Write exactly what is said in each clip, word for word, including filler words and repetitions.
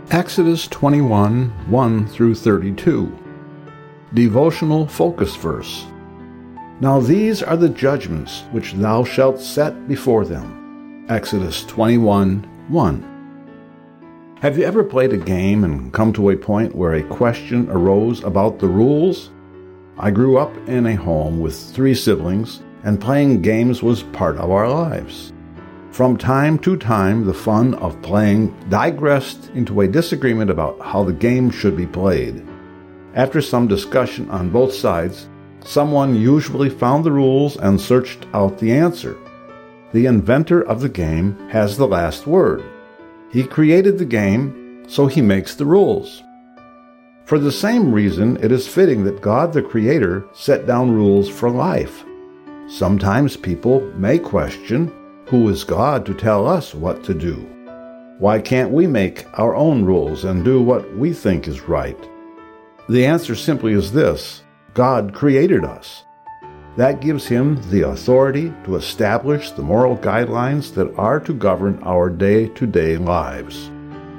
Exodus twenty-one, one through thirty-two. Devotional focus verse. Now these are the judgments which thou shalt set before them. Exodus twenty-one, one. Have you ever played a game and come to a point where a question arose about the rules? I grew up in a home with three siblings, and playing games was part of our lives. From time to time, the fun of playing digressed into a disagreement about how the game should be played. After some discussion on both sides, someone usually found the rules and searched out the answer. The inventor of the game has the last word. He created the game, so he makes the rules. For the same reason, it is fitting that God the Creator set down rules for life. Sometimes people may question, who is God to tell us what to do? Why can't we make our own rules and do what we think is right? The answer simply is this: God created us. That gives him the authority to establish the moral guidelines that are to govern our day-to-day lives.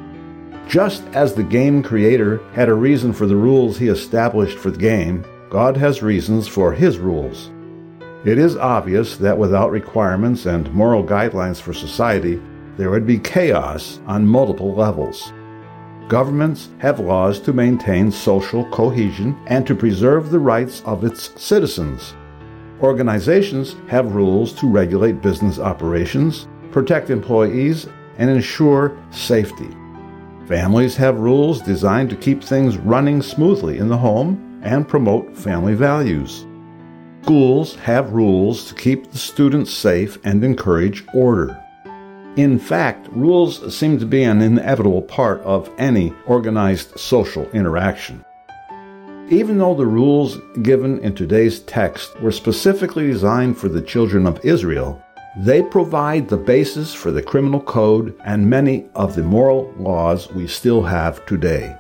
Just as the game creator had a reason for the rules he established for the game, God has reasons for his rules. It is obvious that without requirements and moral guidelines for society, there would be chaos on multiple levels. Governments have laws to maintain social cohesion and to preserve the rights of its citizens. Organizations have rules to regulate business operations, protect employees, and ensure safety. Families have rules designed to keep things running smoothly in the home and promote family values. Schools have rules to keep the students safe and encourage order. In fact, rules seem to be an inevitable part of any organized social interaction. Even though the rules given in today's text were specifically designed for the children of Israel, they provide the basis for the criminal code and many of the moral laws we still have today.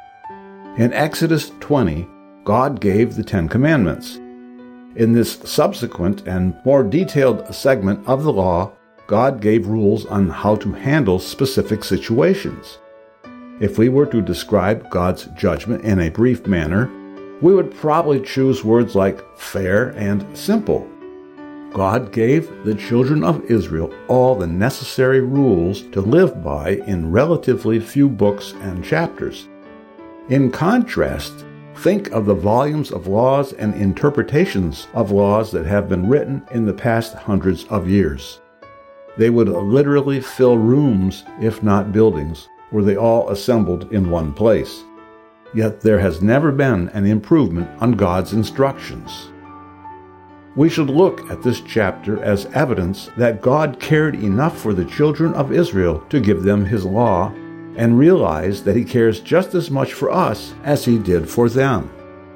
In Exodus twenty, God gave the Ten Commandments. In this subsequent and more detailed segment of the law, God gave rules on how to handle specific situations. If we were to describe God's judgment in a brief manner, we would probably choose words like fair and simple. God gave the children of Israel all the necessary rules to live by in relatively few books and chapters. In contrast, think of the volumes of laws and interpretations of laws that have been written in the past hundreds of years. They would literally fill rooms, if not buildings, were they all assembled in one place. Yet there has never been an improvement on God's instructions. We should look at this chapter as evidence that God cared enough for the children of Israel to give them his law, and realize that he cares just as much for us as he did for them.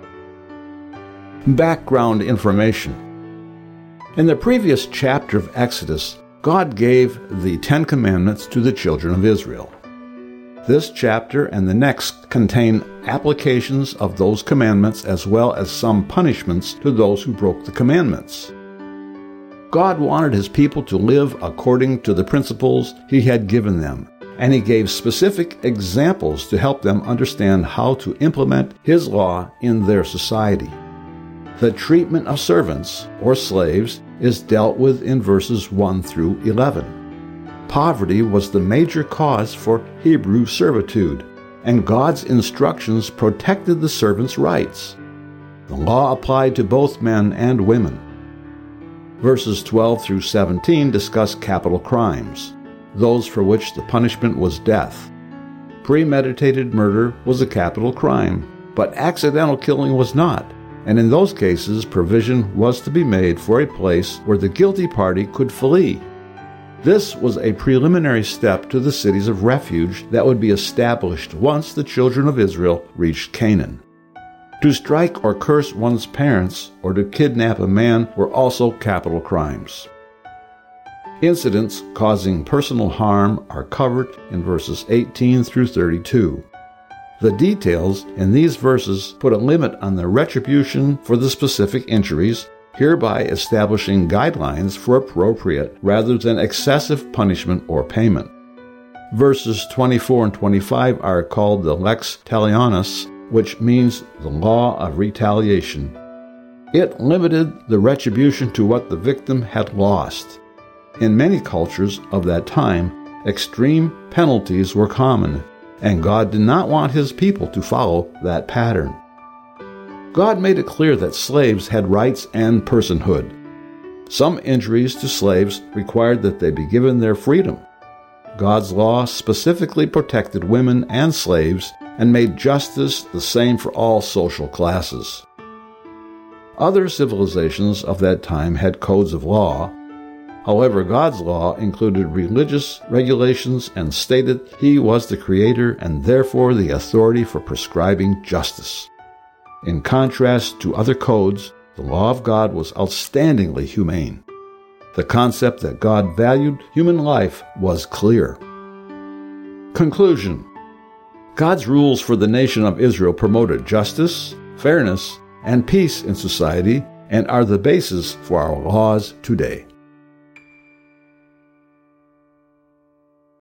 Background information. In the previous chapter of Exodus, God gave the Ten Commandments to the children of Israel. This chapter and the next contain applications of those commandments as well as some punishments to those who broke the commandments. God wanted his people to live according to the principles he had given them, and he gave specific examples to help them understand how to implement his law in their society. The treatment of servants, or slaves, is dealt with in verses one through eleven. Poverty was the major cause for Hebrew servitude, and God's instructions protected the servants' rights. The law applied to both men and women. Verses twelve through seventeen discuss capital crimes, those for which the punishment was death. Premeditated murder was a capital crime, but accidental killing was not, and in those cases provision was to be made for a place where the guilty party could flee. This was a preliminary step to the cities of refuge that would be established once the children of Israel reached Canaan. To strike or curse one's parents or to kidnap a man were also capital crimes. Incidents causing personal harm are covered in verses eighteen through thirty-two. The details in these verses put a limit on the retribution for the specific injuries, hereby establishing guidelines for appropriate rather than excessive punishment or payment. Verses twenty-four and twenty-five are called the lex talionis, which means the law of retaliation. It limited the retribution to what the victim had lost. In many cultures of that time, extreme penalties were common, and God did not want his people to follow that pattern. God made it clear that slaves had rights and personhood. Some injuries to slaves required that they be given their freedom. God's law specifically protected women and slaves and made justice the same for all social classes. Other civilizations of that time had codes of law. However, God's law included religious regulations and stated he was the creator and therefore the authority for prescribing justice. In contrast to other codes, the law of God was outstandingly humane. The concept that God valued human life was clear. Conclusion: God's rules for the nation of Israel promoted justice, fairness, and peace in society and are the basis for our laws today.